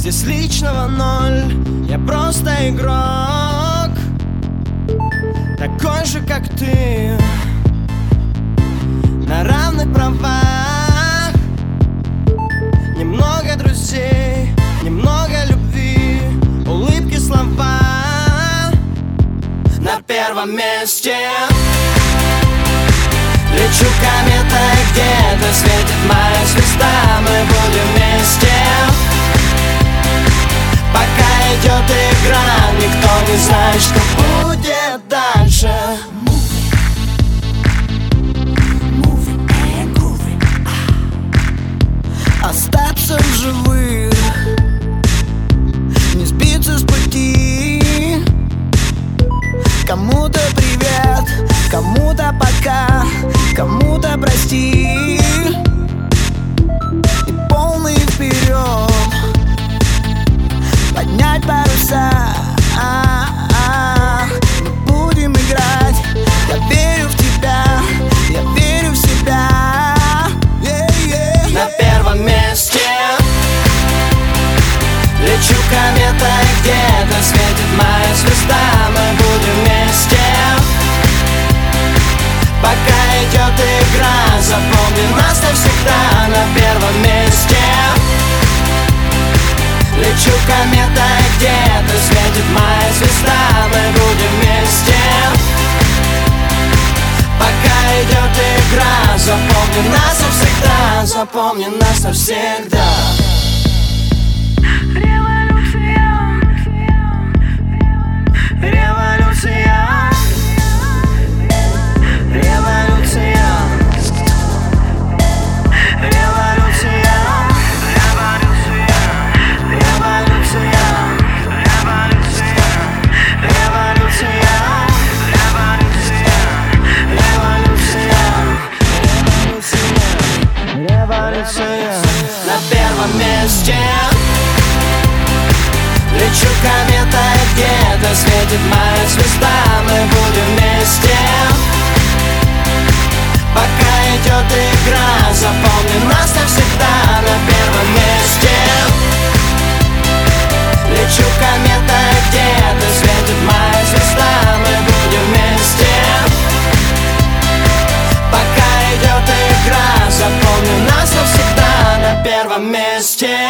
Здесь личного ноль, я просто игрок, такой же, как ты, на равных правах. Немного друзей, немного любви, улыбки, слова на первом месте. Лечу кометой, где-то светит моя звезда. Мы будем вместе, пока идет игра. Никто не знает, что будет дальше. Остаться в живых, не сбиться с пути. Кому-то привет, кому-то пока, кому-то прости. И полный вперед, поднять паруса. Мы будем играть. Я верю в тебя, я верю в себя. На первом месте лечу кометой, где-то светит моя звезда. Мы будем вместе, пока идет игра. Запомни нас навсегда. На первом месте лечу кометой, где-то светит моя звезда. Мы будем вместе, пока идет игра. Запомни нас навсегда, запомни нас навсегда. На первом месте лечу кометой, где-то светит моя звезда. Мы будем вместе, пока идет игра. Запомни нас навсегда. На первом месте лечу кометой, где-то светит моя звезда. Мы будем вместе, пока идет игра. Запомни нас навсегда. На первом месте.